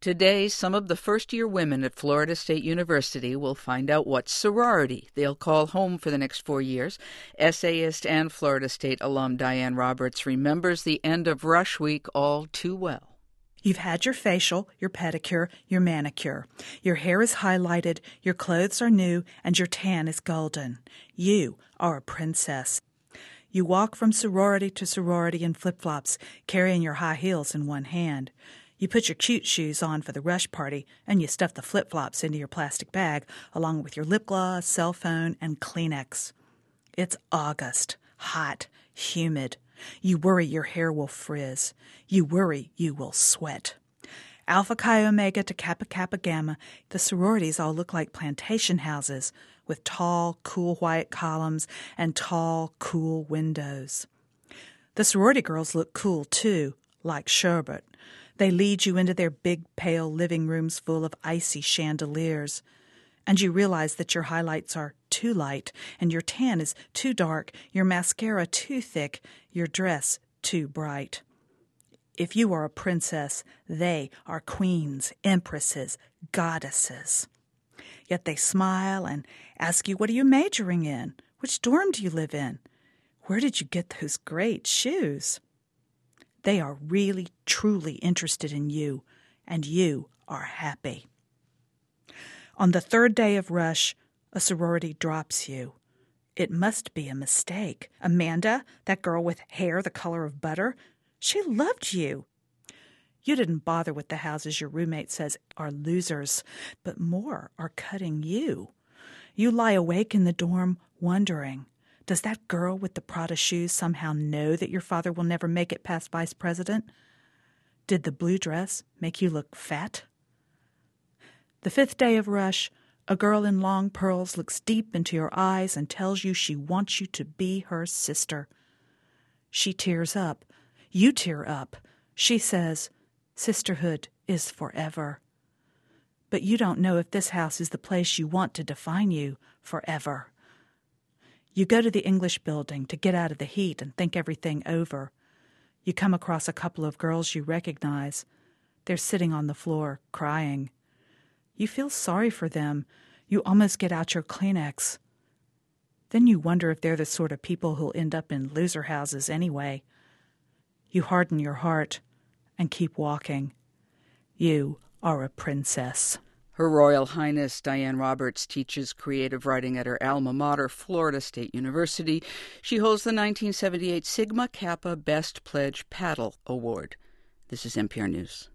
Today, some of the first-year women at Florida State University will find out what sorority they'll call home for the next 4 years. Essayist and Florida State alum Diane Roberts remembers the end of Rush Week all too well. You've had your facial, your pedicure, your manicure. Your hair is highlighted, your clothes are new, and your tan is golden. You are a princess. You walk from sorority to sorority in flip-flops, carrying your high heels in one hand. You put your cute shoes on for the rush party, and you stuff the flip-flops into your plastic bag, along with your lip gloss, cell phone, and Kleenex. It's August, hot, humid. You worry your hair will frizz. You worry you will sweat. Alpha Chi Omega to Kappa Kappa Gamma, the sororities all look like plantation houses with tall, cool white columns and tall, cool windows. The sorority girls look cool, too, like sherbet. They lead you into their big, pale living rooms full of icy chandeliers. And you realize that your highlights are too light, and your tan is too dark, your mascara too thick, your dress too bright. If you are a princess, they are queens, empresses, goddesses. Yet they smile and ask you, what are you majoring in? Which dorm do you live in? Where did you get those great shoes? They are really, truly interested in you, and you are happy. On the third day of Rush, a sorority drops you. It must be a mistake. Amanda, that girl with hair the color of butter, she loved you. You didn't bother with the houses your roommate says are losers, but more are cutting you. You lie awake in the dorm wondering, does that girl with the Prada shoes somehow know that your father will never make it past vice president? Did the blue dress make you look fat? The fifth day of Rush, a girl in long pearls looks deep into your eyes and tells you she wants you to be her sister. She tears up. You tear up. She says, sisterhood is forever. But you don't know if this house is the place you want to define you forever. You go to the English building to get out of the heat and think everything over. You come across a couple of girls you recognize. They're sitting on the floor, crying. You feel sorry for them. You almost get out your Kleenex. Then you wonder if they're the sort of people who'll end up in loser houses anyway. You harden your heart and keep walking. You are a princess. Her Royal Highness Diane Roberts teaches creative writing at her alma mater, Florida State University. She holds the 1978 Sigma Kappa Best Pledge Paddle Award. This is NPR News.